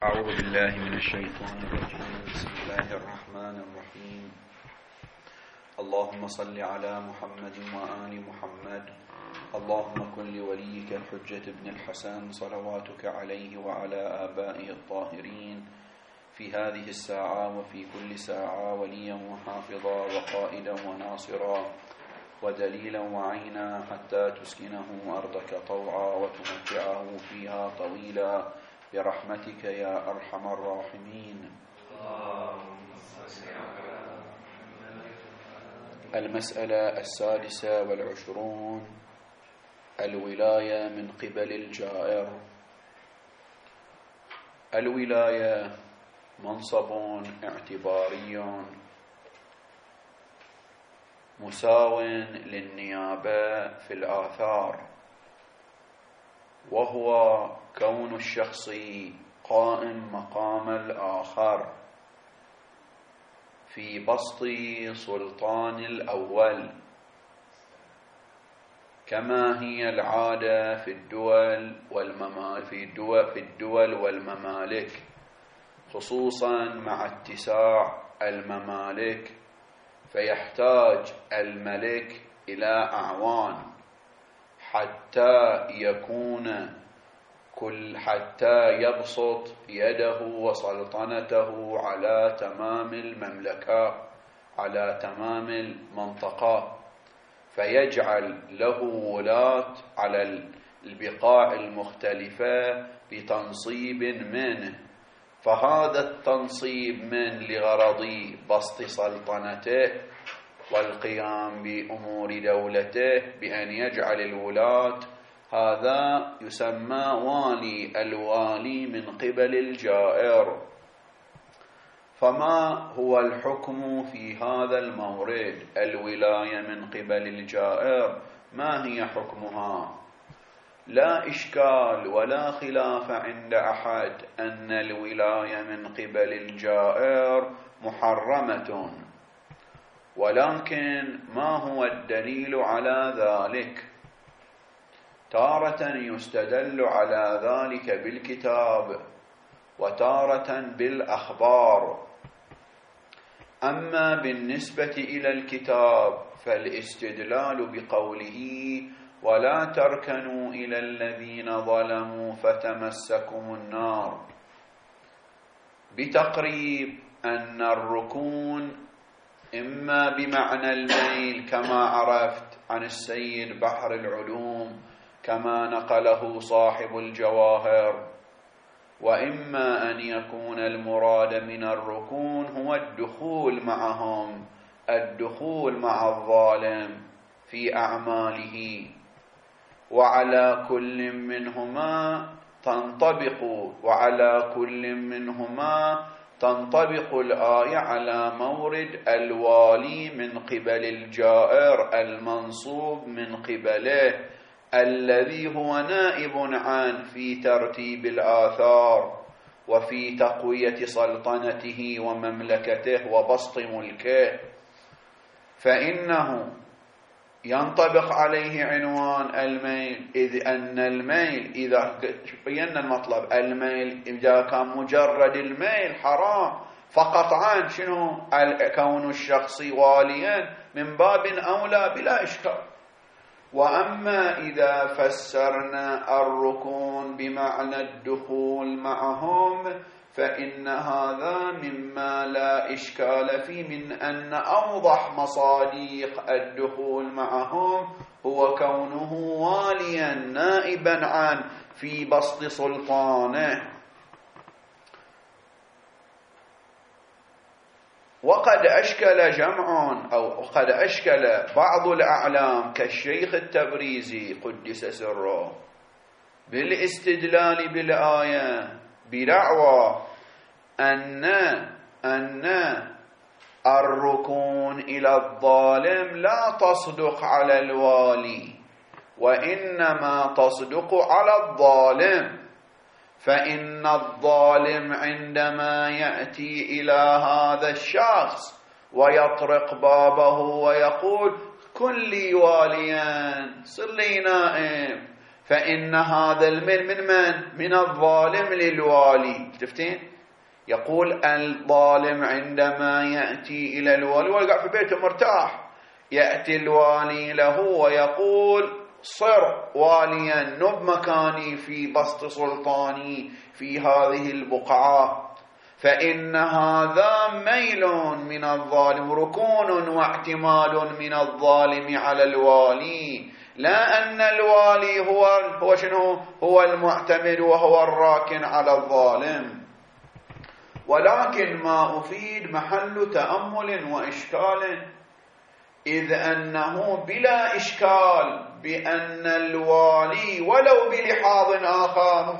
أعوذ بالله من الشيطان الرجيم. بسم الله الرحمن الرحيم. اللهم صل على محمد وآل محمد. اللهم كن لوليك الحجة بن الحسن صلواتك عليه وعلى آبائه الطاهرين في هذه الساعة وفي كل ساعة وليا وحافظا وقائدا وناصرا ودليلا وعينا حتى تسكنه أرضك طوعا وتمتعه فيها طويلا برحمتك يا أرحم الراحمين. المسألة 26 الولاية من قبل الجائر. الولاية منصب اعتباري مساو للنيابة في الآثار، وهو كون الشخص قائم مقام الآخر في بسط سلطان الأول، كما هي العادة في الدول والممالك، خصوصا مع اتساع الممالك، فيحتاج الملك إلى أعوان حتى يبسط يده وسلطنته على تمام المملكة، على تمام المنطقة، فيجعل له ولاة على البقاع المختلفة بتنصيب منه. فهذا التنصيب لغرض بسط سلطنته والقيام بأمور دولته بأن يجعل الولاة، هذا يسمى والي، الوالي من قبل الجائر. فما هو الحكم في هذا المورد؟ الولاية من قبل الجائر ما هي حكمها؟ لا إشكال ولا خلاف عند أحد أن الولاية من قبل الجائر محرمة، ولكن ما هو الدليل على ذلك؟ تارة يستدل على ذلك بالكتاب وتارة بالأخبار. أما بالنسبة إلى الكتاب فالاستدلال بقوله ولا تركنوا إلى الذين ظلموا فتمسكم النار، بتقريب أن الركون إما بمعنى الميل كما عرفت عن السيد بحر العلوم كما نقله صاحب الجواهر، وإما أن يكون المراد من الركون هو الدخول معهم، الدخول مع الظالم في أعماله، وعلى كل منهما تنطبق الآية على مورد الوالي من قبل الجائر المنصوب من قبله، الذي هو نائب عنه في ترتيب الآثار وفي تقوية سلطنته ومملكته وبسط ملكه، فإنه ينطبق عليه عنوان الميل، إذ أن الميل إذا بينا المطلب، الميل إذا كان مجرد الميل حرام فقط عن شنو كون الشخص واليا من باب أولى بلا إشكال. وأما إذا فسرنا الركون بمعنى الدخول معهم فإن هذا مما لا إشكال فيه، من أن أوضح مصادق الدخول معهم هو كونه واليا نائبا عنه في بسط سلطانه. وقد أشكل جمع أو قد أشكل بعض الأعلام كالشيخ التبريزي قدس سره بالاستدلال بالآية بدعوى أن الركون إلى الظالم لا تصدق على الوالي، وإنما تصدق على الظالم، فإن الظالم عندما يأتي إلى هذا الشخص ويطرق بابه ويقول كن لي واليا صر لي نائب، فإن هذا الميل من الظالم للوالي. شفتين؟ يقول الظالم عندما يأتي إلى الوالي ويقع في بيته مرتاح، يأتي الوالي له ويقول صر واليا، نب مكاني في بسط سلطاني في هذه البقعة، فإن هذا ميل من الظالم، ركون واعتماد من الظالم على الوالي، لا أن الوالي هو شنو؟ هو المعتمد وهو الراكن على الظالم. ولكن ما أفيد محل تأمل وإشكال، إذ أنه بلا إشكال بأن الوالي ولو بلحاظ آخر،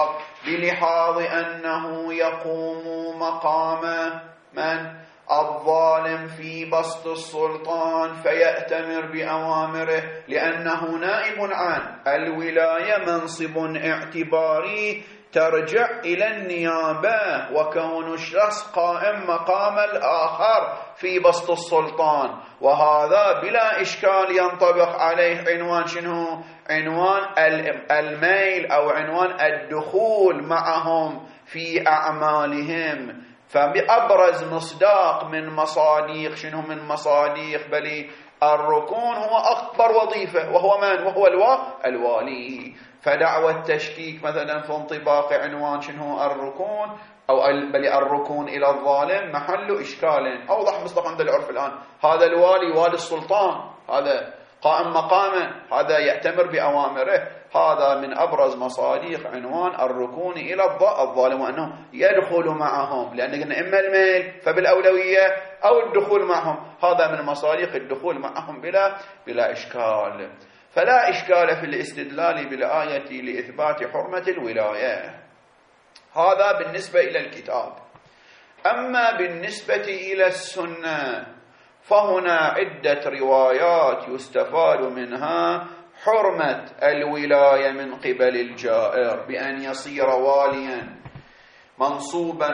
بلحاظ أنه يقوم مقام من؟ الظالم في بسط السلطان فيأتمر بأوامره، لأنه نائب عن الولاية، منصب اعتباري ترجع إلى النيابة، وكون الشخص قائم مقام الآخر في بسط السلطان، وهذا بلا إشكال ينطبق عليه عنوان شنو؟ عنوان الميل أو عنوان الدخول معهم في أعمالهم. فبأبرز مصداق من مصاديق شنو؟ من مصاديق بل الركون هو أكبر وظيفة، وهو من؟ وهو الوالي. فدعوى التشكيك مثلا في انطباق عنوان شنو؟ الركون أو بل الركون إلى الظالم محل إشكال. أوضح مصداق عند العرف الآن، هذا الوالي والي السلطان، هذا قائم مقامه، هذا يأتمر بأوامره، هذا من أبرز مصاديق عنوان الركون إلى الظالم، وأنه يدخل معهم، لأن قلنا إما الميل فبالأولوية أو الدخول معهم، هذا من مصاديق الدخول معهم بلا إشكال. فلا إشكال في الاستدلال بالآية لإثبات حرمة الولاية. هذا بالنسبة إلى الكتاب. أما بالنسبة إلى السنة فهنا عدة روايات يستفاد منها حرمة الولاية من قبل الجائر، بأن يصير واليا منصوبا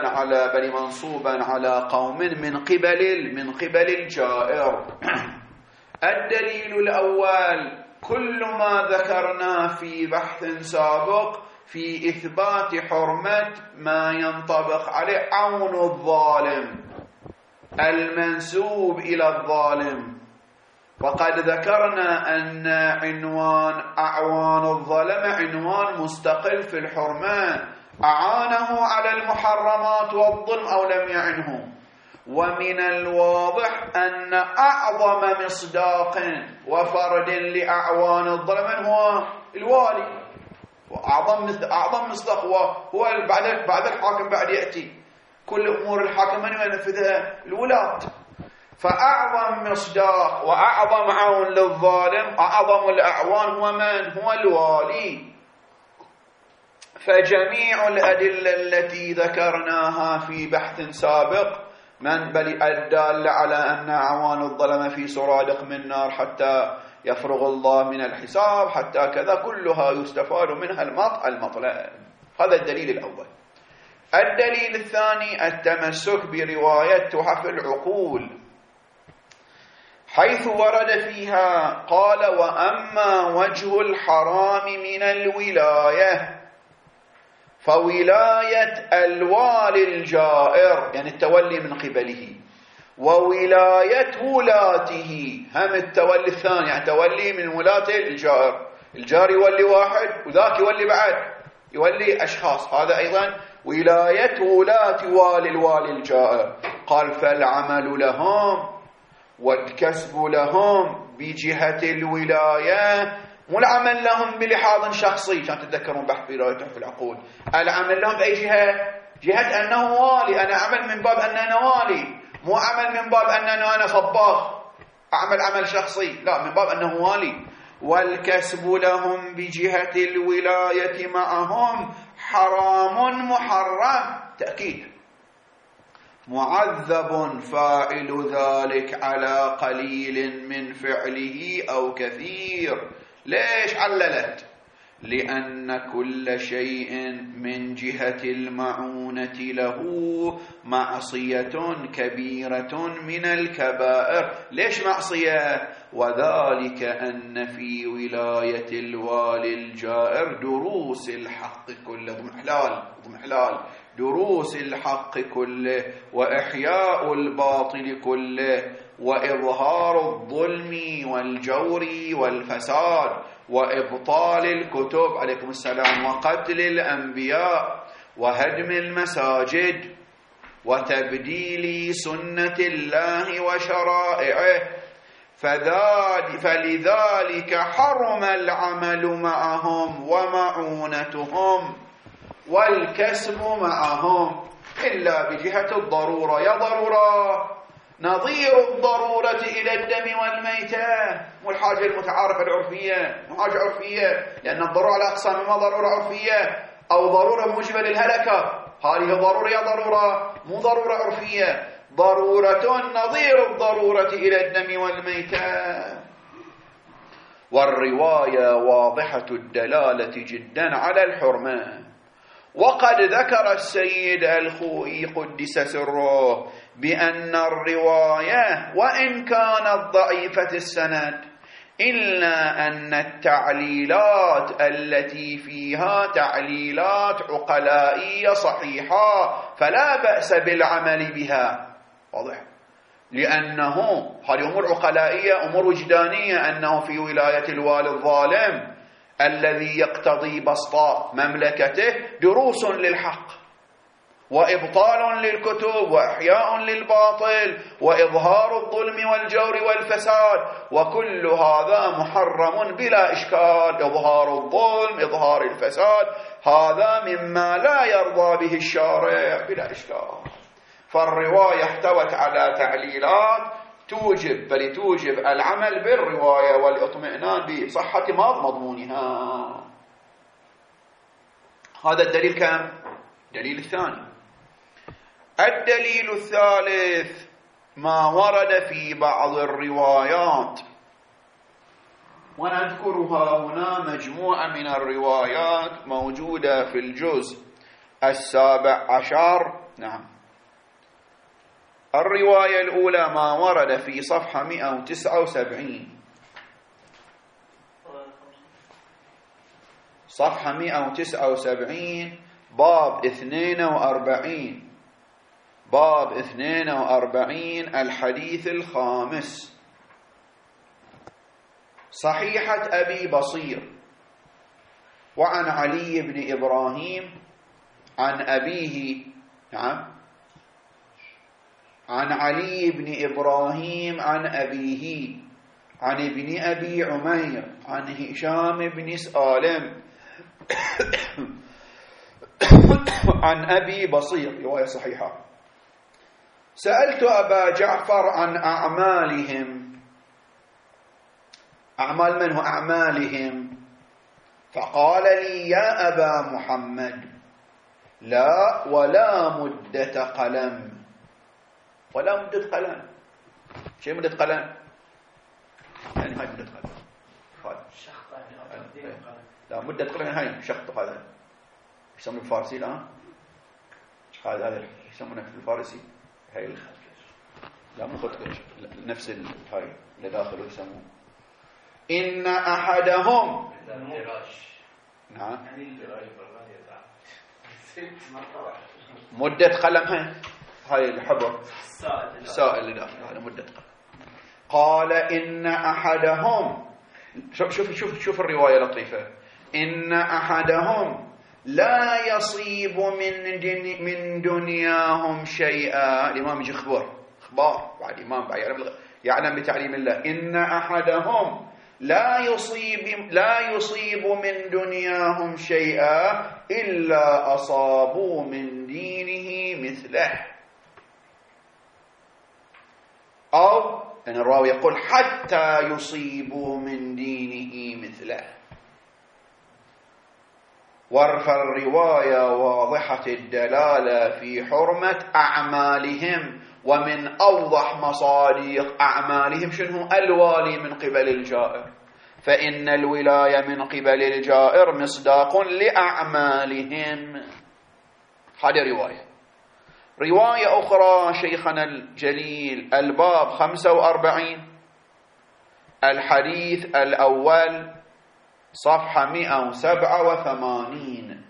على قوم من قبل الجائر. الدليل الأول كل ما ذكرنا في بحث سابق في إثبات حرمة ما ينطبق عليه عون الظالم المنسوب إلى الظالم. وقد ذكرنا أن عنوان أعوان الظلم عنوان مستقل في الحرمة، أعانه على المحرمات والظلم أو لم يعنه. ومن الواضح أن أعظم مصداق وفرد لأعوان الظلم هو الوالي، وأعظم مصداق هو بعد الحاكم، بعد يأتي كل أمور الحاكم من ينفذها؟ الولاة. فأعظم مصداق وأعظم عون للظالم، أعظم الأعوان هو من؟ هو الوالي. فجميع الأدلة التي ذكرناها في بحث سابق بل الدالة على أن أعوان الظلم في سرادق من نار حتى يفرغ الله من الحساب حتى كذا، كلها يستفاد منها المطلب. هذا الدليل الأول. الدليل الثاني التمسك برواية تحف العقول، حيث ورد فيها قال: وأما وجه الحرام من الولاية فولاية الوالي الجائر، يعني التولي من قبله، وولاية ولاته هم التولي الثاني، يعني تولي من ولاة الجائر. الجار يولي واحد وذاك يولي بعد، يولي أشخاص، هذا أيضا ولاية ولاة الوالي الجائر. قال: فالعمل لهم والكسب لهم بجهة الولاية، مو العمل لهم بلحاظ شخصي، عشان تتذكرون بحث في رواية تحف العقول. العمل لهم بأي جهة؟ جهة أنه والي، أنا أعمل من باب أن أنا والي، مو عمل من باب أنه أنا صباغ أعمل عمل شخصي، لا، من باب أنه والي. والكسب لهم بجهة الولاية معهم حرام محرم، تأكيد، معذب فاعل ذلك على قليل من فعله أو كثير. ليش عللت؟ لأن كل شيء من جهة المعونة له معصية كبيرة من الكبائر. ليش معصية؟ وذلك أن في ولاية الوالي الجائر دروس الحق كله، ضمحلال دروس الحق كله، وإحياء الباطل كله، وإظهار الظلم والجور والفساد، وإبطال الكتب عليكم السلام، وقتل الأنبياء، وهدم المساجد، وتبديل سنة الله وشرائعه. فلذلك حرم العمل معهم ومعونتهم والكسب معهم إلا بجهة الضرورة. يا ضرورة نظير الضرورة إلى الدم والميتة، والحاجة المتعارفة العرفية، حاجة عرفية، لأن الضرورة على أقسام، ما ضرورة عرفية أو ضرورة موجبة للهلكة. هذه ضرورة يا ضرورة، مو ضرورة عرفية، ضرورة نظير الضرورة إلى الدم والميتة. والرواية واضحة الدلالة جدا على الحرمة. وقد ذكر السيد الخوئي قدس سره بأن الرواية وإن كانت ضعيفة السند إلا أن التعليلات التي فيها تعليلات عقلائية صحيحة، فلا بأس بالعمل بها. واضح؟ لأنه هذه أمور عقلائية، أمور وجدانية، أنه في ولاية الوالي الظالم الذي يقتضي بسط مملكته دروس للحق، وإبطال للكتب، وإحياء للباطل، وإظهار الظلم والجور والفساد، وكل هذا محرم بلا إشكال. إظهار الظلم، إظهار الفساد، هذا مما لا يرضى به الشارع بلا إشكال. فالرواية احتوت على تعليلات توجب، بل توجب العمل بالرواية والاطمئنان بصحة مضمونها. هذا الدليل كم؟ الدليل الثاني. الدليل الثالث ما ورد في بعض الروايات، ونذكرها هنا مجموعة من الروايات موجودة في الجزء 17. نعم. الرواية الأولى ما ورد في صفحة 179، صفحة 179 باب 42، باب 42 الحديث الخامس. صحيحة أبي بصير وعن علي بن إبراهيم عن أبيه، نعم، عن علي بن إبراهيم عن أبيه عن ابن أبي عمير عن هشام بن سالم عن أبي بصير، رواية صحيحة. سألت أبا جعفر عن أعمالهم، أعمال من هو أعمالهم؟ فقال لي يا أبا محمد لا ولا مدة قلم. ولا مدة قلم. شيء مدة قلم يعني هاي مدة قلم، لا مدة قلم هاي شخط. هذا يسمونه بالفارسي الآن، هذا يسمونه في الفارسي هاي لا مو خط، نفس هاي اللي داخله يسموه إن أحدهم. نعم مدة قلم هاي الحبر السائل اللي داخل هذا مدة قلم. قال إن أحدهم، شوف الرواية لطيفة، إن أحدهم لا يصيب من دنياهم شيئا. الإمام يجي خبار بعد إمام بعد يعلم بتعليم الله. إن أحدهم لا يصيب من دنياهم شيئا إلا أصابوا من دينه مثله. أو أن الراوي يقول حتى يصيبوا من دينه مثله. فالرواية واضحة الدلالة في حرمة أعمالهم، ومن أوضح مصادق أعمالهم شنو؟ الوالي من قبل الجائر. فإن الولاية من قبل الجائر مصداق لأعمالهم. هذه رواية أخرى شيخنا الجليل الباب 45 الحديث الأول صفحة 187،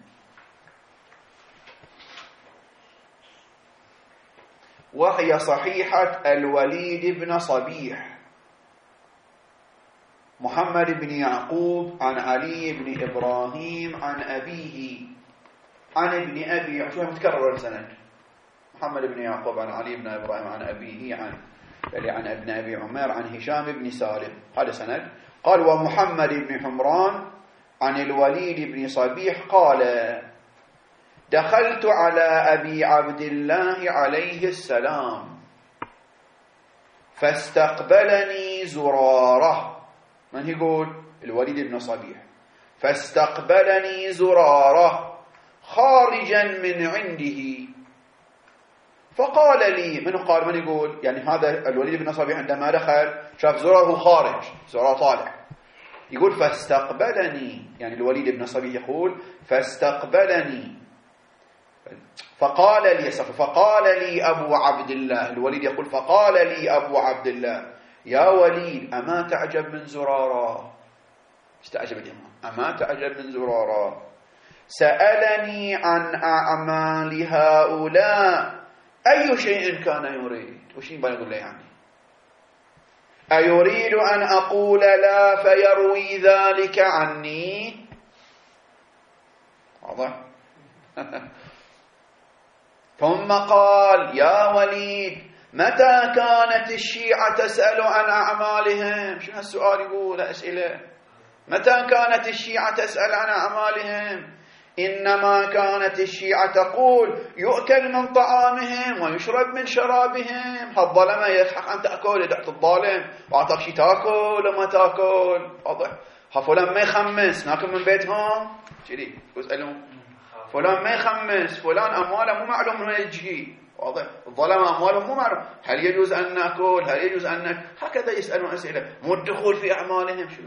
وهي صحيحة الوليد بن صبيح محمد بن يعقوب عن علي بن إبراهيم عن أبيه عن ابن أبي، شو متكرر السند، محمد بن يعقوب عن علي بن إبراهيم عن أبيه عن ابن أبي عمر عن هشام بن سالم، هذا سند. قال ومحمد بن حمران عن الوليد بن صبيح قال دخلت على أبي عبد الله عليه السلام فاستقبلني زرارة. من يقول؟ الوليد بن صبيح. فاستقبلني زرارة خارجا من عنده فقال لي، من يقول؟ يعني هذا الوليد بن صبيح عندما دخل شاف زراره خارج، زراره طالع، يقول فاستقبلني، يعني الوليد بن صبيح يقول فاستقبلني فقال لي أبو عبد الله، الوليد يقول فقال لي أبو عبد الله يا وليد أما تعجب من زرارة؟ استعجب الإمام، أما تعجب من زرارة؟ سألني عن أعمال هؤلاء أي شيء كان يريد. وش يقول له يعني؟ أيريد أن أقول لا فيروي ذلك عني؟ واضح؟ ثم قال يا وليد متى كانت الشيعة تسأل عن أعمالهم؟ شنو السؤال؟ يقول أسئلة. متى كانت الشيعة تسأل عن أعمالهم؟ إنما كانت الشيعة تقول يؤكل من طعامهم ويشرب من شرابهم. هالظلمة يحق أن تأكل، دعت الظالم وأعطاك شي تأكل وما تأكل. واضح؟ فلان ما يخمس ناكل من بيتهم كذي يسألون فلان ما يخمس، فلان أمواله مو معلوم من وين يجي. واضح؟ الظلمة أموالهم مو معلوم، هل يجوز أن نأكل؟ هل يجوز أن هكذا يسألون أسئلة، مو الدخول في أعمالهم. شنو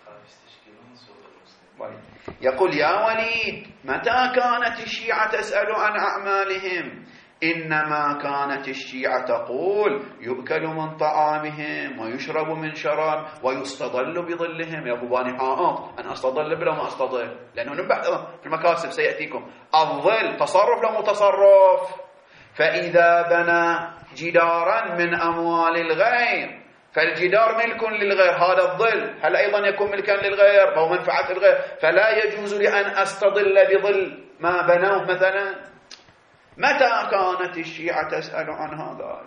يقول يا وليد متى كانت الشيعة تسأل عن أعمالهم؟ إنما كانت الشيعة تقول يؤكل من طعامهم ويشرب من شراب ويستظل بظلهم. يا أبو باني أنا أستظل بلا ما أستظل، لأنه نبحث في المكاسب سيأتيكم. الظل تصرف لو متصرف. فإذا بنى جدارا من أموال الغير فالجدار ملك للغير، هذا الظل هل أيضا يكون ملكا للغير أو منفعة الغير؟ فلا يجوز لي أن أستظل بظل ما بنوه مثلا. متى كانت الشيعة تسأل عن هذا؟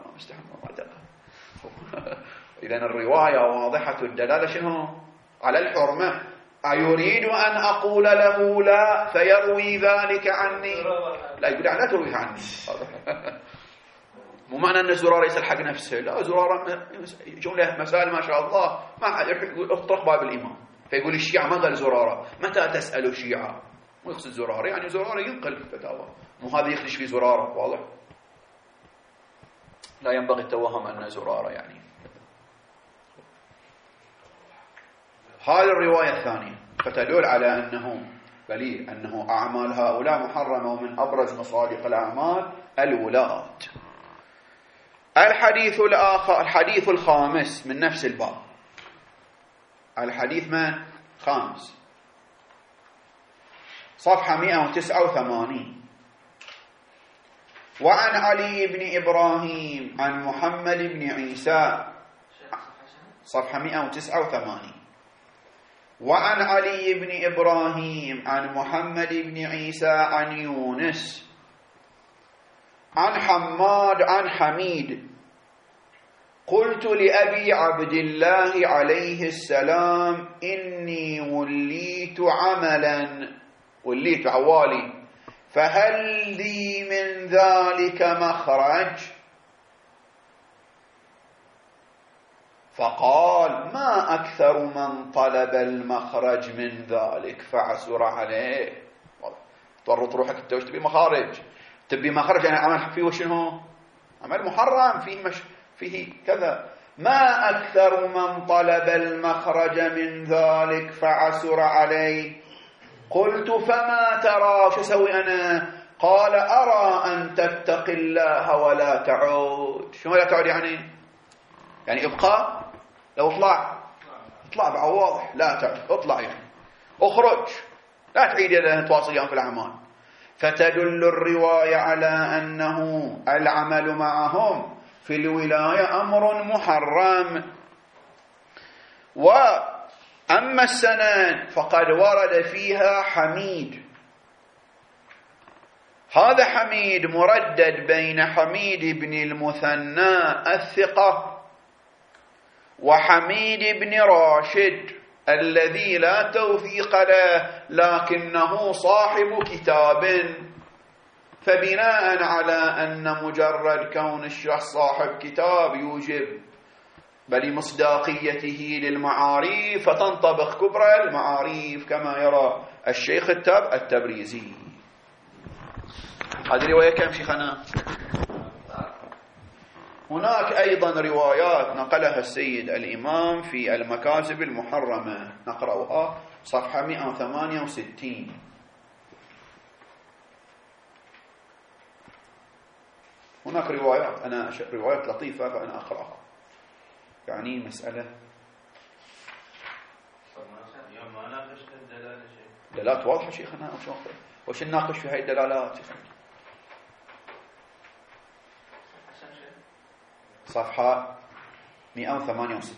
إذن الرواية واضحة الدلالة شنو؟ على الحرمة. أيريد أن أقول له لا فيروي ذلك عني؟ لا، يقول لا ترويه عني. مو معنى أن زرارة يسأل حق نفسه، لا، زرارة جملة مسائل ما شاء الله ما حد يقول اطرق باب الإمام. فيقول الشيعة ما قال زرارة. متى تسأل الشيعة؟ مو يقصد زرارة، يعني زرارة ينقل في الفتاوى، مو هذا يخدش في زرارة. واضح؟ لا ينبغي التوهم أن زرارة يعني. هذه الرواية الثانية فتدل على أنه بليل أنه أعمال هؤلاء محرمة، ومن أبرز مصادق الأعمال الولاة. الحديث الآخر، الحديث الخامس من نفس الباب، الحديث من خامس صفحة 189. وعن علي بن إبراهيم عن محمد بن عيسى، صفحة 189. وعن علي بن إبراهيم عن محمد بن عيسى عن يونس عن حماد عن حميد قلت لأبي عبد الله عليه السلام إني وليت عملا، وليت عوالي، فهل لي من ذلك مخرج؟ فقال ما أكثر من طلب المخرج من ذلك فعسر عليه. اضطرت روحك انت وش تبي مخارج؟ تبي مخرج يعني عمل فيه وشنو؟ عمل محرم فيه فيه كذا. ما أكثر من طلب المخرج من ذلك فعسر عليه. قلت فما ترى، شو أسوي أنا؟ قال أرى أن تتقي الله ولا تعود. شو لا تعود يعني ابقى، لو اطلع بقى واضح، لا تعود، اطلع يعني اخرج، لا تعيد لأنها تواصل في الأعمال. فتدل الرواية على أنه العمل معهم في الولاية أمر محرم. وأما السنن فقد ورد فيها حميد. هذا حميد مردد بين حميد بن المثنى الثقة وحميد بن راشد الذي لا توثيق له لكنه صاحب كتاب. فبناء على أن مجرد كون الشخص صاحب كتاب يوجب بل مصداقيته للمعاريف، فتنطبق كبرى المعاريف كما يرى الشيخ التبريزي. هذه رواية كم شيخنا؟ هناك أيضا روايات نقلها السيد الإمام في المكاسب المحرمة، نقرأها صفحة 168. هناك روايات، روايات لطيفة فأنا أقرأها، يعني مسألة دلالات واضحة شيخنا. وش نناقش في هاي الدلالات؟ صفحة 168.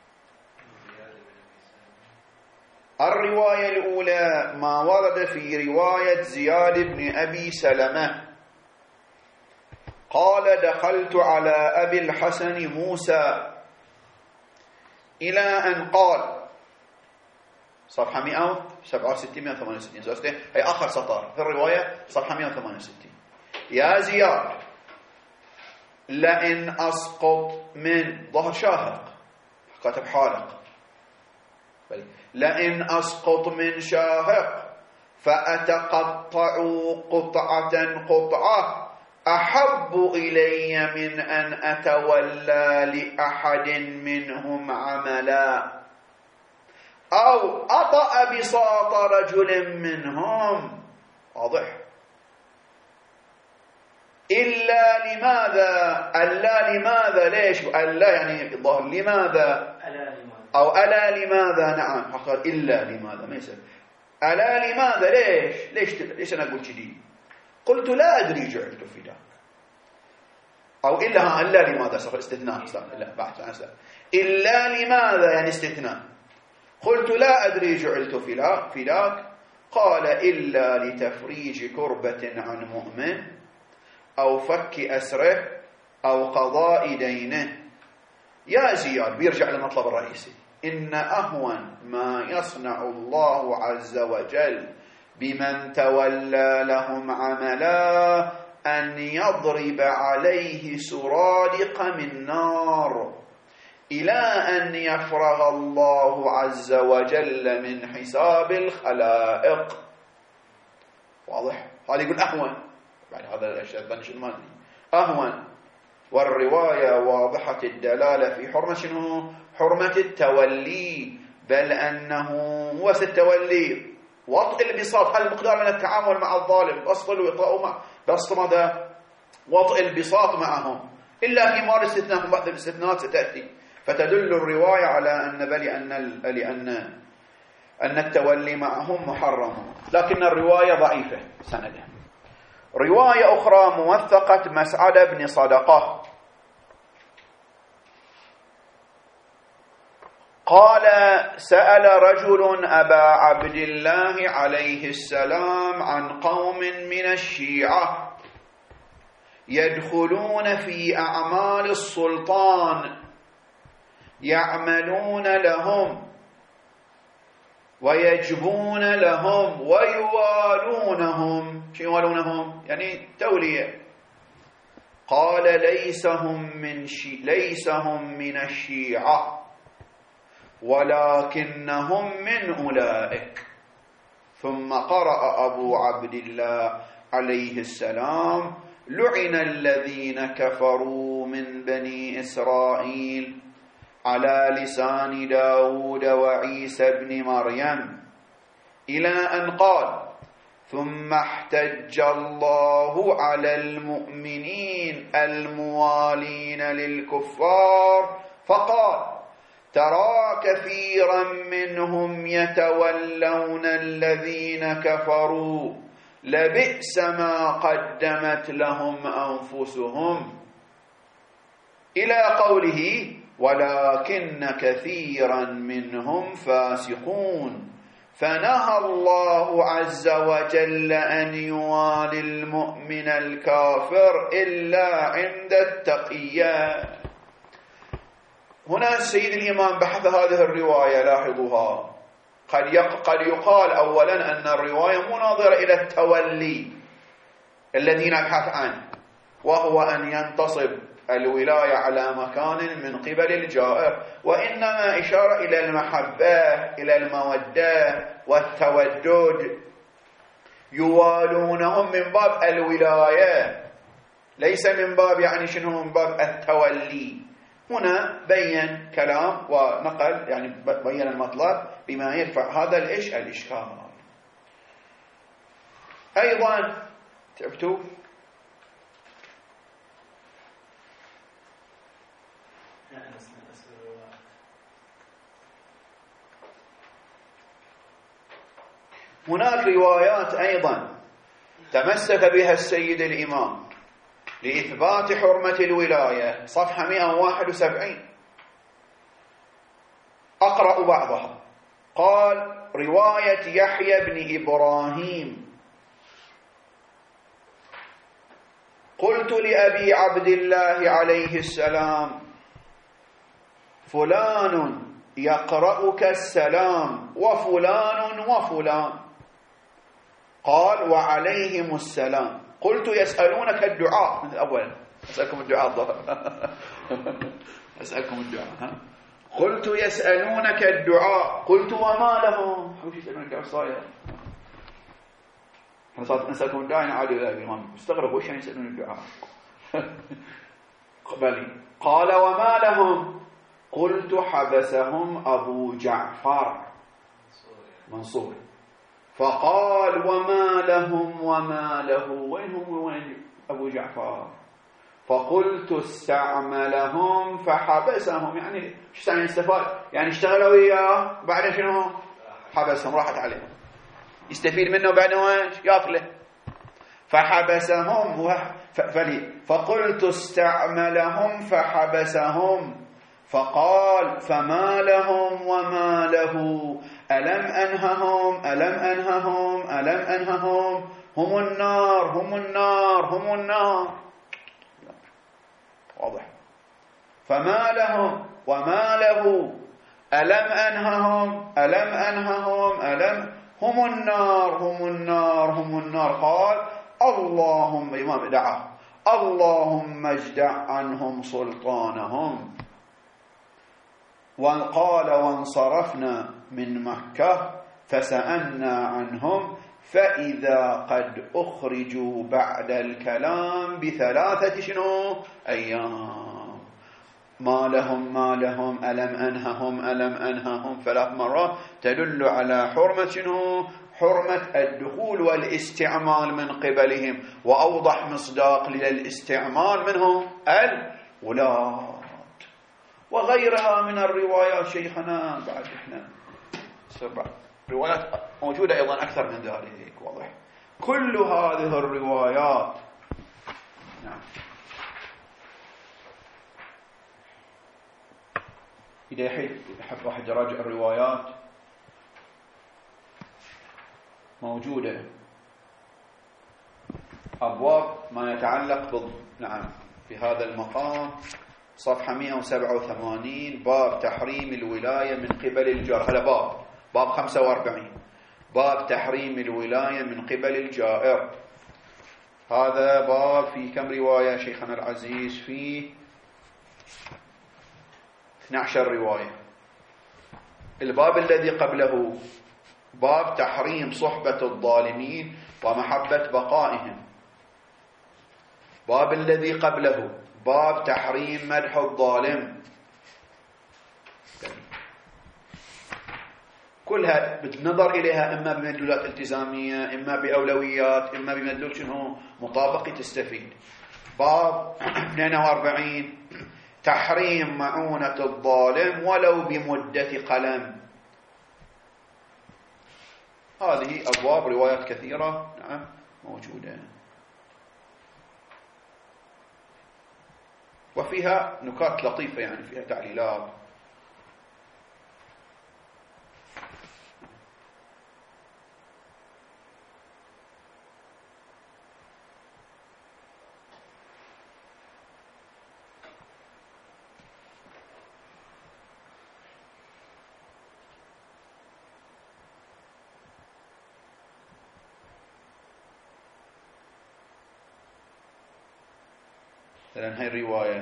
الرواية الأولى ما ورد في رواية زياد بن أبي سلمة قال دخلت على أبي الحسن موسى إلى أن قال، صفحة 167 168 هي آخر سطر في الرواية، صفحة 168. يا زياد لئن أسقط من ظهر شاهق، كاتب حالق، لئن أسقط من شاهق فأتقطع قطعة أحب إلي من أن أتولى لأحد منهم عملا أو أطأ بساط رجل منهم. واضح؟ إلا لماذا؟ ألا لماذا؟ ليش؟ ألا يعني الظاهر لماذا أو ألا لماذا؟ نعم حقا إلا لماذا ما يصير ألا لماذا؟ ليش أنا أقول كذي؟ قلت لا أدري جعلت في ذاك، أو إلا لماذا صار استثناء، لا بعد إلا لماذا يعني استثناء. قلت لا أدري جعلت في ذاك. قال إلا لتفريج كربة عن مؤمن أو فك أسره أو قضاء دينه. يا زياد، بيرجع للمطلب الرئيسي، إن أهون ما يصنع الله عز وجل بمن تولى لهم عملا أن يضرب عليه سرادق من نار إلى أن يفرغ الله عز وجل من حساب الخلائق. واضح؟ هذا يقول أهون، بعد هذا الأشياء أهون. والرواية واضحة الدلالة في حرمة شنو؟ حرمة التولي، بل أنه هو التولي وطء البساط، هل المقدار من التعامل مع الظالم، بسط وإطاء بسط ماذا؟ وطء البساط معهم، إلا في مال استثناء، بعض الاستثناءات ستأتي. فتدل الرواية على أن التولي معهم محرم، لكن الرواية ضعيفة سندها. رواية أخرى موثقة مسعد بن صدقة قال سأل رجل أبا عبد الله عليه السلام عن قوم من الشيعة يدخلون في أعمال السلطان يعملون لهم ويجبون لهم ويوالونهم. شو يوالونهم؟ يعني تولية. قال ليس هم من الشيعة ولكنهم من أولئك. ثم قرأ أبو عبد الله عليه السلام لعن الذين كفروا من بني إسرائيل على لسان داود وعيسى بن مريم، إلى أن قال: ثم احتج الله على المؤمنين الموالين للكفار فقال: ترى كثيرا منهم يتولون الذين كفروا لبئس ما قدمت لهم أنفسهم، إلى قوله: ولكن كثيرا منهم فاسقون. فنهى الله عز وجل أن يوالي المؤمن الكافر إلا عند التقية. هنا السيد الإمام بحث هذه الرواية، لاحظوها. قد يقال أولا أن الرواية مناظرة إلى التولي الذي نبحث عنه، وهو أن ينتصب الولاية على مكان من قبل الجائر، وإنما إشارة إلى المحبة، إلى المودة والتودد، يوالونهم من باب الولاية، ليس من باب يعني شنو، من باب التولي. هنا بين كلام ونقل، يعني بين المطلب بما يدفع هذا الإشكال. أيضا تعبتوا؟ هناك روايات أيضا تمسك بها السيد الإمام لإثبات حرمة الولاية، صفحة 171. أقرأ بعضها. قال: رواية يحيى بن إبراهيم: قلت لأبي عبد الله عليه السلام: فلان يقرأك السلام وفلان وفلان. قال: وعليهم السلام. قلت: يسألونك الدعاء. من أولا أسألكم الدعاء الظهر. أسألكم الدعاء. قلت: يسألونك الدعاء. قلت: وما لهم؟ حوش يسألون الدعاء صاير. احنا صارت نسألكم الدعاء عادي ولا الإمام استغرب وش يعني يسألون الدعاء. قبلي. قال: وما لهم؟ قلت: حبسهم أبو جعفر منصور. فقال: وما لهم وما له؟ وين هم وين أبو جعفر؟ فقلت: استعملهم فحبسهم. يعني شو يعني استفاد؟ يعني اشتغلوا وياه بعد شنو؟ حبسهم، راحت عليهم، يستفيد منه بعد ايش؟ ياكله. فحبسهم فقلت: استعملهم فحبسهم. فقال: فما لهم وما له؟ ألم أنههم ألم أنههم ألم أنههم؟ هم النار هم النار هم النار. واضح. فما لهم وما له؟ ألم أنههم ألم أنههم ألم؟ هم النار هم النار هم النار. قال: اللهم، إمام دعا: اللهم اجدع عنهم سلطانهم. وقال: وانصرفنا من مكة فسألنا عنهم فإذا قد أخرجوا بعد الكلام بثلاثة شنو؟ أيام. ما لهم ما لهم ألم أنههم ألم أنههم 3 مرات تدل على حرمة شنو؟ حرمة الدخول والاستعمال من قبلهم، وأوضح مصداق للاستعمال منهم الولاة وغيرها من الروايات. شيخنا بعد احنا 7 روايات موجودة أيضا أكثر من ذلك. واضح. كل هذه الروايات نعم. إذا يحب واحد يراجع الروايات موجودة أبواب ما يتعلق نعم في هذا المقام، صفحة 187، باب تحريم الولاية من قبل الجائر. هذا باب 45، باب تحريم الولاية من قبل الجائر. هذا باب في كم رواية شيخنا العزيز؟ فيه 12 رواية. الباب الذي قبله باب تحريم صحبة الظالمين ومحبة بقائهم. باب الذي قبله باب تحريم مدح الظالم. كلها بالنظر إليها إما بمدلولات التزامية، إما بأولويات، إما بمدلول شنو مطابقي تستفيد. باب 42 تحريم معونة الظالم ولو بمدة قلم. هذه أبواب روايات كثيرة نعم موجودة، وفيها نكات لطيفة يعني فيها تعليلات. مثلا هاي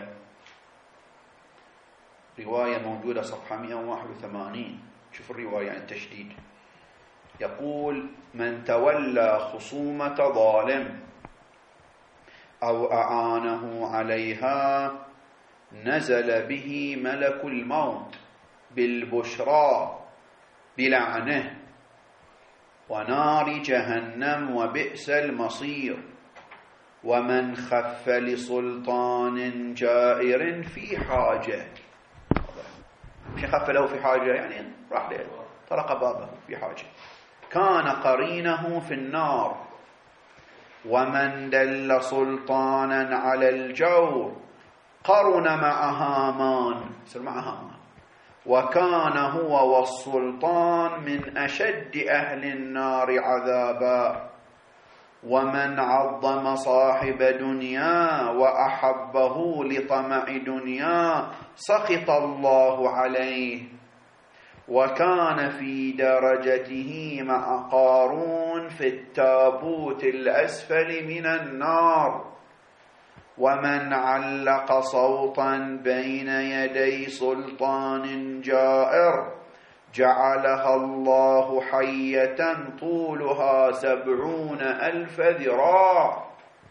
رواية موجودة صفحة 181. شوف الرواية عن تشديد، يقول: من تولى خصومة ظالم أو أعانه عليها نزل به ملك الموت بالبشرى بلعنه ونار جهنم وبئس المصير. ومن خف لسلطان جائر في حاجة، مش خف له في حاجة يعني راح له طرق بابه في حاجة، كان قرينه في النار. ومن دل سلطانا على الجور قرن مع هامان، يصير مع هامان، وكان هو والسلطان من أشد أهل النار عذابا. ومن عظم صاحب دنيا وأحبه لطمع دنيا سخط الله عليه، وكان في درجته مع قارون في التابوت الأسفل من النار. ومن علق صوتا بين يدي سلطان جائر جعلها الله حية طولها 70,000 ذراع،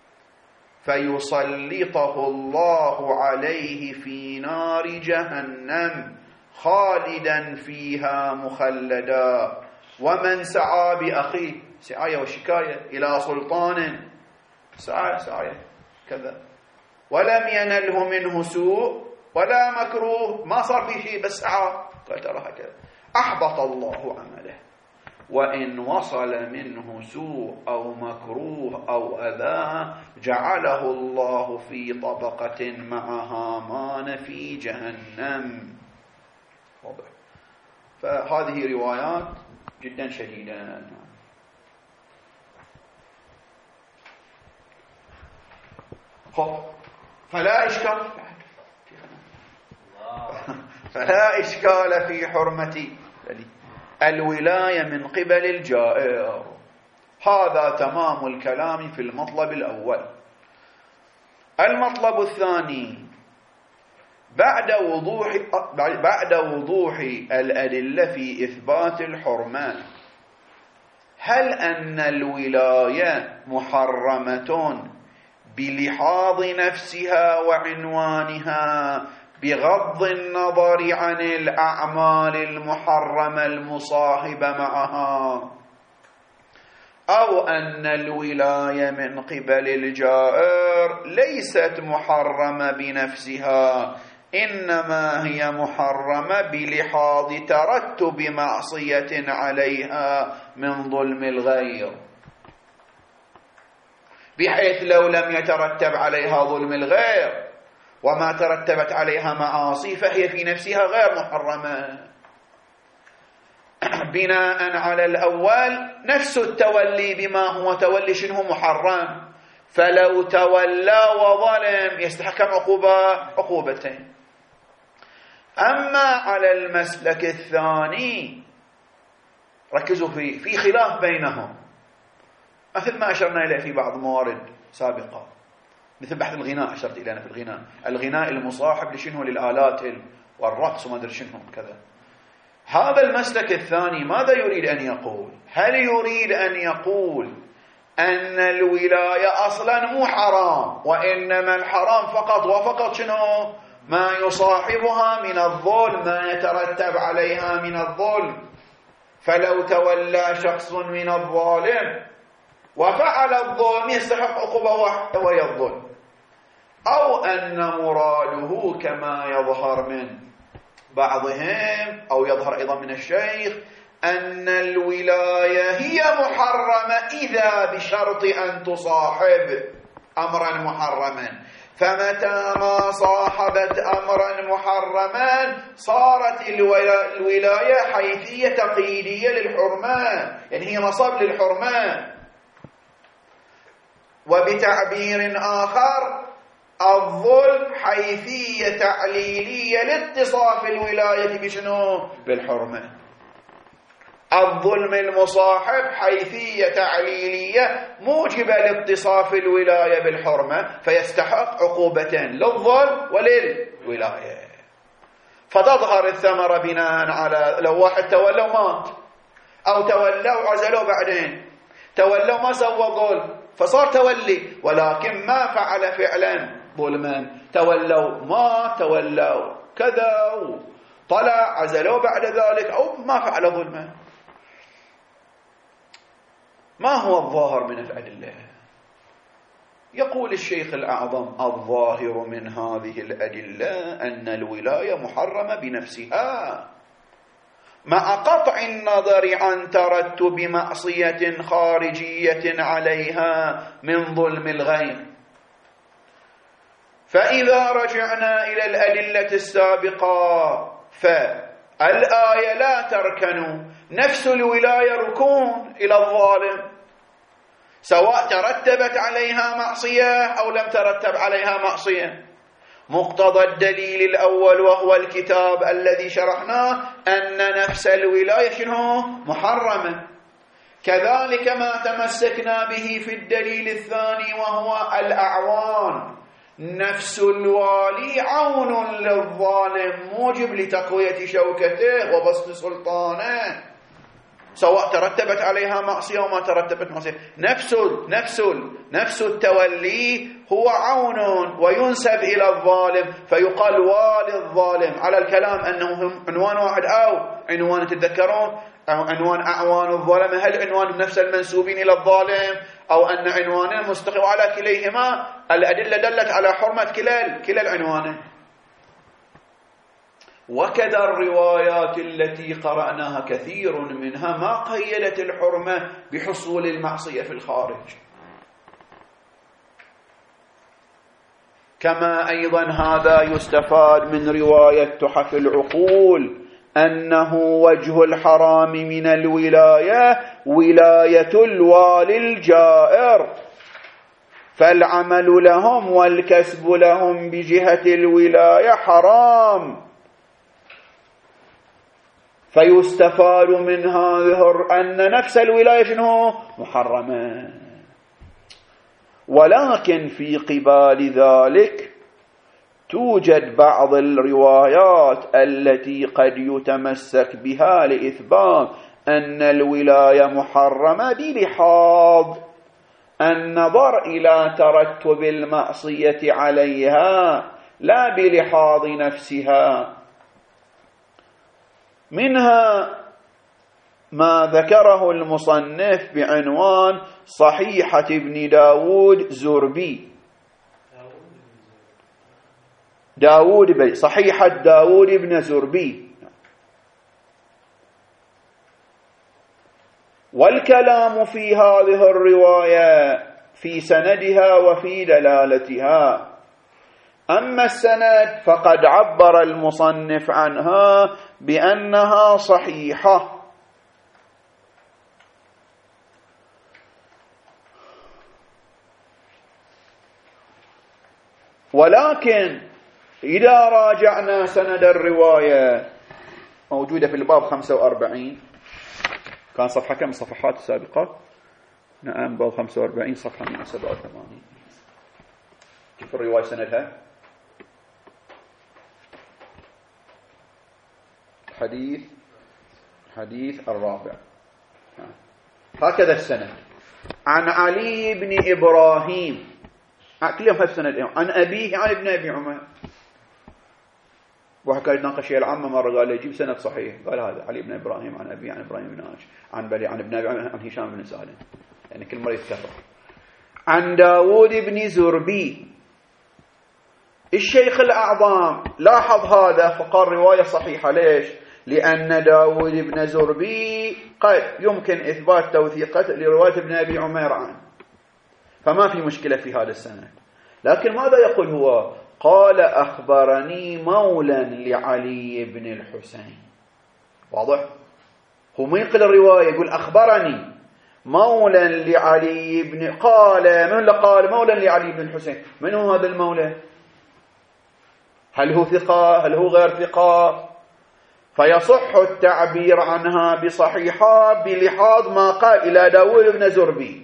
فيسلطه الله عليه في نار جهنم خالدا فيها مخلدا. ومن سعى بأخيه، سعاية وشكاية إلى سلطان، سعاية كذا، ولم ينله منه سوء ولا مكروه، ما صار في شيء بس سعى، قال ترى هكذا، أحبط الله عمله. وإن وصل منه سوء أو مكروه أو أذى جعله الله في طبقة مع هامان في جهنم. واضح. فهذه روايات جدا شديدة. فلا إشكال في حرمة الولاية من قبل الجائر. هذا تمام الكلام في المطلب الأول. المطلب الثاني: بعد وضوح الأدلة في إثبات الحرمة، هل أن الولاية محرمة بلحاظ نفسها وعنوانها بغض النظر عن الأعمال المحرمة المصاحبة معها، أو أن الولاية من قبل الجائر ليست محرمة بنفسها، إنما هي محرمة بلحاظ ترتب معصية عليها من ظلم الغير، بحيث لو لم يترتب عليها ظلم الغير وما ترتبت عليها معاصي فهي في نفسها غير محرمة. بناء على الأول نفس التولي بما هو تولي شنو محرم، فلو تولى وظلم يستحق عقوبتين. أما على المسلك الثاني ركزوا في خلاف بينهم، مثل ما أشرنا إليه في بعض موارد سابقة، مثل بحث الغناء، أشرت إلينا في الغناء المصاحب لشنو للآلات والرقص وما أدري شنو كذا. هذا المسلك الثاني ماذا يريد أن يقول؟ هل يريد أن يقول أن الولاية أصلا مو حرام، وإنما الحرام فقط وفقط شنو؟ ما يصاحبها من الظلم، ما يترتب عليها من الظلم، فلو تولى شخص من الظالم وفعل الظلم يستحق عقوبة واحدة وهي الظلم، أو أن مراده كما يظهر من بعضهم أو يظهر أيضا من الشيخ أن الولاية هي محرمة إذا بشرط أن تصاحب أمرا محرما، فمتى ما صاحبت أمرا محرما صارت الولاية حيثية تقييدية للحرمان، يعني هي مصاب للحرمان. وبتعبير آخر الظلم حيثية تعليلية لاتصاف الولاية بشنو؟ بالحرمة. الظلم المصاحب حيثية تعليلية موجبة لاتصاف الولاية بالحرمة، فيستحق عقوبتين للظلم وللولاية. فتظهر الثمرة بناء على لو واحد تولى ومات، أو تولى وعزلوا بعدين، تولى ما سوى ظلم فصار تولي، ولكن ما فعل فعلا ظلما، تولوا ما تولوا كذا طلع عزلوا بعد ذلك أو ما فعل ظلما. ما هو الظاهر من الأدلة؟ يقول الشيخ الأعظم الظاهر من هذه الأدلة أن الولاية محرمة بنفسها مع قطع النظر عن ترتب معصية خارجية عليها من ظلم الغير. فإذا رجعنا إلى الأدلة السابقة فالآية لا تركن نفس الولاية ركون إلى الظالم، سواء ترتبت عليها معصية أو لم ترتب عليها معصية. مقتضى الدليل الأول وهو الكتاب الذي شرحناه أن نفس الولاية شنو؟ محرمة. كذلك ما تمسكنا به في الدليل الثاني وهو الأعوان، نفس الوالي عون للظالم موجب لتقوية شوكته وبسط سلطانه، سواء ترتبت عليها معصية وما ترتبت معصية. نفس التولي هو عون وينسب إلى الظالم، فيقال والي الظالم على الكلام أنه عنوان واحد أو عنوان، تتذكرون عنوان أعوان الظلمة، هل عنوان نفس المنسوبين إلى الظالم أو أن عنوانين مستقيم؟ على كليهما الأدلة دلت على حرمة كلا العنوانين. وكذا الروايات التي قرأناها كثير منها ما قيدت الحرمة بحصول المعصية في الخارج. كما أيضا هذا يستفاد من رواية تحف العقول أنه وجه الحرام من الولاية ولاية الوالي الجائر، فالعمل لهم والكسب لهم بجهة الولاية حرام. فيستفاد من هذه أن نفس الولاية شنو؟ محرمة. ولكن في قبال ذلك توجد بعض الروايات التي قد يتمسك بها لإثبات أن الولاية محرمة بلحاظ النظر إلى ترتب المعصية عليها لا بلحاظ نفسها. منها ما ذكره المصنف بعنوان صحيحة ابن داود زربي، صحيحة داود ابن زربي. والكلام في هذه الرواية في سندها وفي دلالتها. أما السند فقد عبر المصنف عنها بأنها صحيحة. ولكن إذا راجعنا سند الرواية موجودة في الباب 45، كان صفحة كم صفحات السابقات؟ نعم باب 45 صفحة 187. كيف الرواية سندها؟ حديث الرابع هكذا السند عن علي بن إبراهيم، كلهم هالسند عن أبيه عن ابن أبي عمر. واحد كان يتناقش العامة مرة قال له يجيب سند صحيح، قال هذا علي بن إبراهيم عن أبي عن إبراهيم بن عاش عن بلي عن ابن أبي عن هشام بن سالم، يعني كل مرة يتكرر. عن داود بن زربي الشيخ الأعظم لاحظ هذا فقال رواية صحيحة. ليش؟ لأن داود بن زربي قد يمكن إثبات توثيقه لرواية ابن أبي عمير عنه، فما في مشكلة في هذا السند. لكن ماذا يقول هو؟ قال أخبرني مولى لعلي بن الحسين. واضح؟ هو ما ينقل الرواية، يقول أخبرني مولى لعلي بن، قال من قال مولى لعلي بن الحسين؟ من هو هذا المولى؟ هل هو ثقة؟ هل هو غير ثقة؟ فيصح التعبير عنها بصحيحة بلحاظ ما قال إلى داود بن زربي.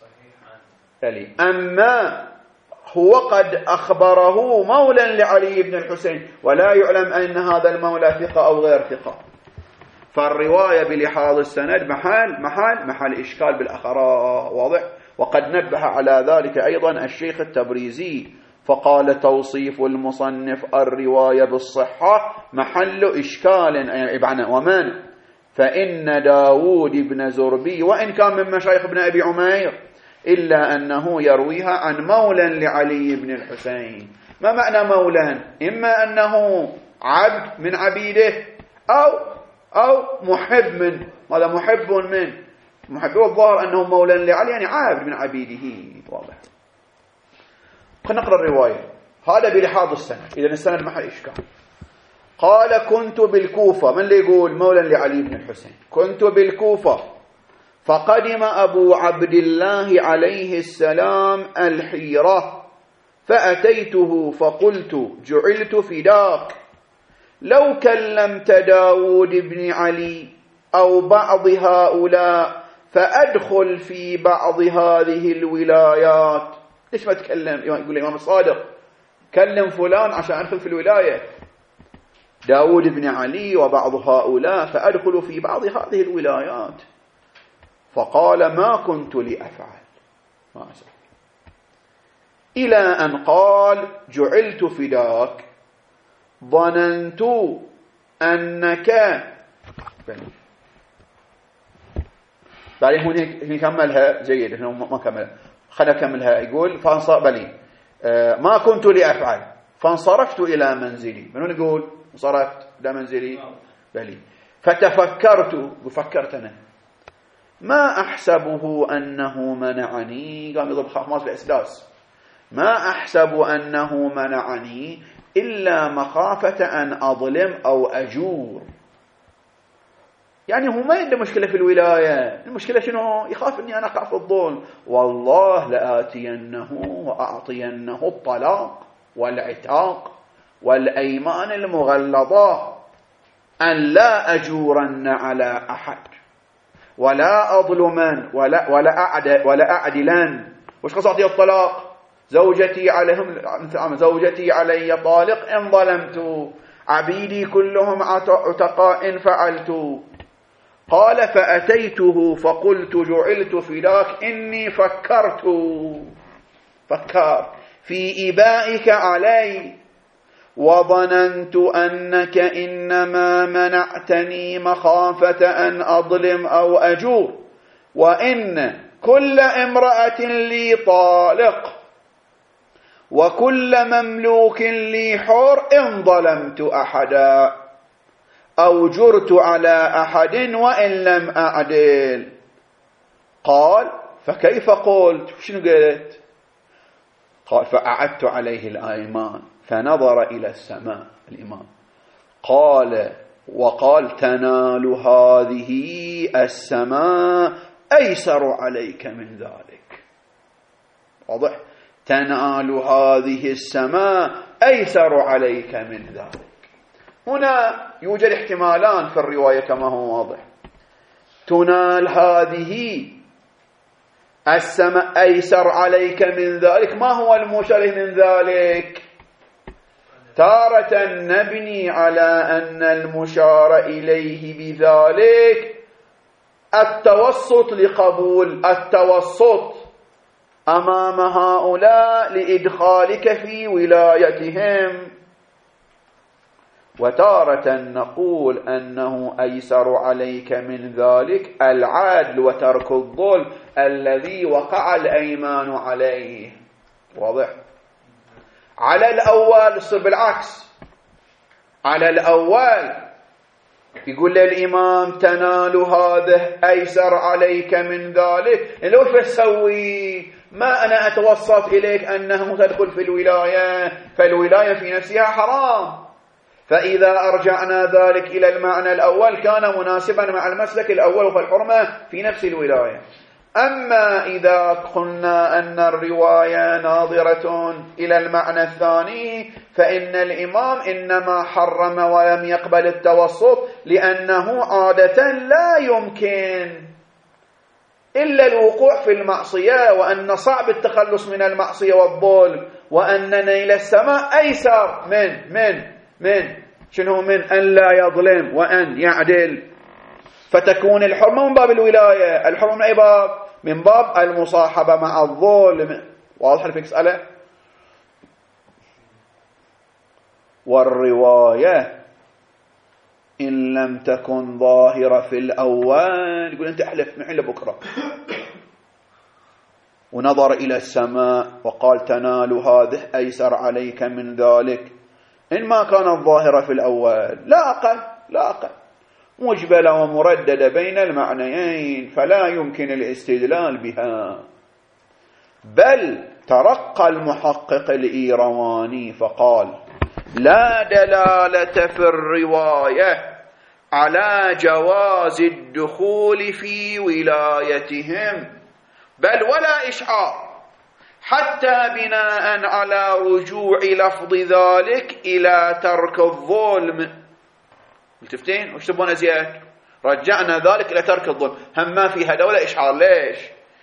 أما هو قد أخبره مولى لعلي بن الحسين ولا يعلم أن هذا المولى ثقة أو غير ثقة، فالرواية بلحاظ السند محل إشكال بالأخراء. واضح؟ وقد نبه على ذلك أيضا الشيخ التبريزي فقال توصيف المصنف الرواية بالصحة محل إشكال ومن فإن داود بن زربي وإن كان من مشايخ ابن أبي عمير إلا أنه يرويها عن مولى لعلي بن الحسين. ما معنى مولى؟ إما أنه عبد من عبيده أو محب من، هذا محب الظاهر أنه مولى لعلي يعني عبد من عبيده. واضح؟ خلينا نقرأ الرواية هذا بلحاظ السند، إذا السند محل إشكال. قال كنت بالكوفة، من اللي يقول؟ مولى لعلي بن الحسين. كنت بالكوفة فقدم أبو عبد الله عليه السلام الحيرة فأتيته فقلت جعلت فداك لو كلمت داود بن علي أو بعض هؤلاء فأدخل في بعض هذه الولايات. ليش ما تكلم؟ يقول الإمام الصادق كلم فلان عشان أدخل في الولاية، داود بن علي وبعض هؤلاء فأدخل في بعض هذه الولايات. فقال ما كنت لأفعل، ما أسأل، إلى أن قال جعلت فداك ظننت أنك بعدين هنا كملها جيد، ما كملها، خلنا كملها. يقول ما كنت لأفعل فانصرفت إلى منزلي. من هنا يقول انصرفت إلى منزلي؟ بلي. فكرت أنا ما أحسبه أنه منعني، قام يضرب خماس بأسداس، ما أحسب أنه منعني إلا مخافة أن أظلم أو أجور. يعني هو ما عنده مشكلة في الولاية، المشكلة شنو؟ يخاف أني أنا أقع في الظلم. والله لآتينه وأعطينه الطلاق والعتاق والأيمان المغلظة أن لا أجورن على أحد ولا أظلمن ولا أعدلن. وش قصة أعطي الطلاق؟ زوجتي علي طالق إن ظلمت، عبيدي كلهم عتقاء إن فعلت. قال فأتيته فقلت جعلت فداك إني فكرت في إبائك علي وظننت أنك إنما منعتني مخافة أن أظلم أو أجور، وإن كل امرأة لي طالق وكل مملوك لي حر إن ظلمت أحدا أو جرت على أحد وإن لم أعدل. قال فكيف قلت؟ شنو قلت؟ قال فأعدت عليه الأيمان فنظر إلى السماء الإمام وقال تنال هذه السماء أيسر عليك من ذلك. واضح؟ تنال هذه السماء أيسر عليك من ذلك. هنا يوجد احتمالان في الرواية كما هو واضح. تنال هذه السماء أيسر عليك من ذلك، ما هو المشابه من ذلك؟ تارة نبني على أن المشار إليه بذلك التوسط لقبول التوسط أمام هؤلاء لإدخالك في ولايتهم. وتارة نقول أنه أيسر عليك من ذلك العدل وترك الظلم الذي وقع الأيمان عليه. واضح؟ على الأول يصير بالعكس. على الأول يقول للإمام تنال هذا أيسر عليك من ذلك، لو شو تسوي؟ ما أنا أتوسط إليك أنه تدخل في الولاية، فالولاية في نفسها حرام. فإذا أرجعنا ذلك إلى المعنى الأول كان مناسبا مع المسلك الأول، فالحرمة في نفس الولاية. أما إذا قلنا أن الرواية ناظرة إلى المعنى الثاني فإن الإمام إنما حرم ولم يقبل التوسط لأنه عادة لا يمكن إلا الوقوع في المعصية، وأن صعب التخلص من المعصية والظلم، وأن نيل السماء أيسر من شنو؟ من أن لا يظلم وأن يعدل. فتكون الحرمة من باب الولاية. الحرمة من أي باب؟ من باب المصاحبة مع الظلم. واضح المسألة؟ والرواية إن لم تكن ظاهرة في الأول، يقول أنت احلف معي لبكرة، ونظر إلى السماء وقال تنال هذه أيسر عليك من ذلك، إن ما كانت ظاهرة في الأول لا أقل مجبلة ومرددة بين المعنيين، فلا يمكن الاستدلال بها. بل ترقى المحقق الإيرواني فقال لا دلالة في الرواية على جواز الدخول في ولايتهم، بل ولا إشعار، حتى بناء على رجوع لفظ ذلك إلى ترك الظلم. ملتفتين؟ وش تبون أزياد؟ رجعنا ذلك إلى ترك الظلم، هم ما فيها دولة إشعار. ليش؟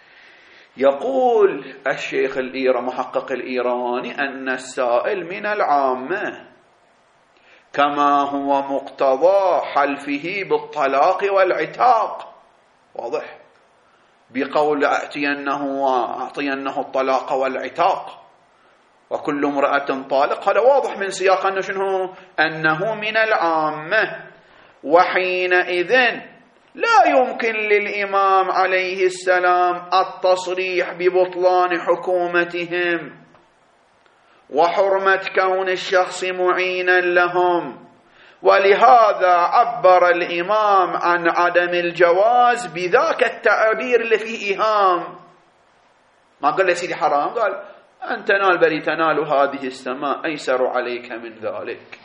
يقول الشيخ محقق الإيراني أن السائل من العامة، كما هو مقتضى حلفه بالطلاق والعتاق. واضح؟ بقول أعطينه الطلاق والعتاق وكل امرأة طالق، هذا واضح من سياق أنه شنو؟ أنه من العامة. وحينئذ لا يمكن للإمام عليه السلام التصريح ببطلان حكومتهم وحرمة كون الشخص معينا لهم، ولهذا عبر الإمام عن عدم الجواز بذاك التعبير اللي فيه إيهام. ما قال سيدي حرام، قال أن تنال بل تنال هذه السماء أيسر عليك من ذلك.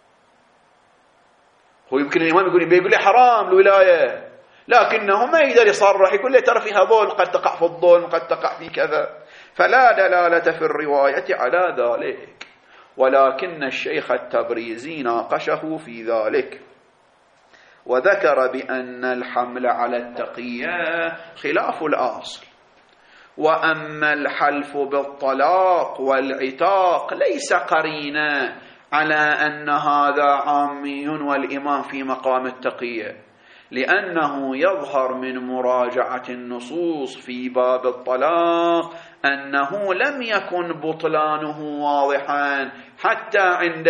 هو يمكن الإمام يقول لي حرام الولاية، لكنه ما يقدر يصرح، يقول لي ترى فيها ظلم، قد تقع في الظلم، قد تقع في كذا. فلا دلالة في الرواية على ذلك، ولكن الشيخ التبريزي ناقشه في ذلك وذكر بأن الحمل على التقية خلاف الأصل، وأما الحلف بالطلاق والعتاق ليس قرينة على أن هذا عامي والإمام في مقام التقية، لأنه يظهر من مراجعة النصوص في باب الطلاق أنه لم يكن بطلانه واضحا حتى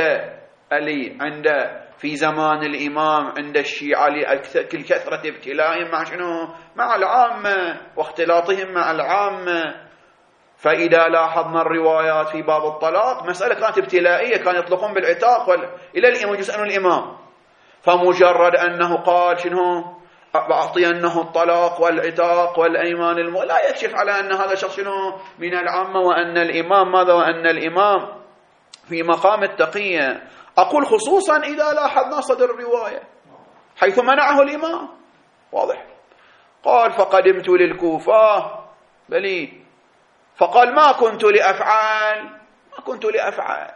عند في زمان الإمام عند الشيعة لكثرة ابتلائهم مع شنو؟ مع العامة واختلاطهم مع العامة. فإذا لاحظنا الروايات في باب الطلاق مسألة كانت ابتلائية، كانوا يطلقون بالعتاق إلى الإمام يسألون الإمام، فمجرد أنه قال شنو؟ أعطينه الطلاق والعتاق والأيمان لا يكشف على أن هذا شخص شنو؟ من العامة، وأن الإمام ماذا؟ وأن الإمام في مقام التقية. أقول خصوصا إذا لاحظنا صدر الرواية حيث منعه الإمام. واضح؟ قال فقدمت للكوفة بلي، فقال ما كنت لأفعال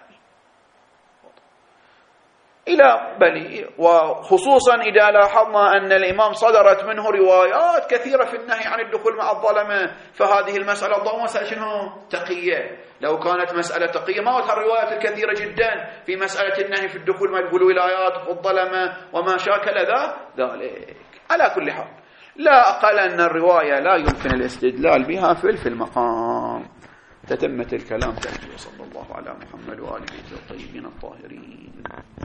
إلى بلي. وخصوصا إذا لاحظنا أن الإمام صدرت منه روايات كثيرة في النهي عن الدخول مع الظلمة، فهذه المسألة ضوء مسألة شنو؟ تقية. لو كانت مسألة تقية ما وجدت الروايات الكثيرة جدا في مسألة النهي في الدخول مع الولايات والظلمة وما شاكل ذلك. على كل حال لا أقل أن الرواية لا يمكن الاستدلال بها في المقام. تتمت الكلام. صلى الله على محمد وآله الطيبين الطاهرين.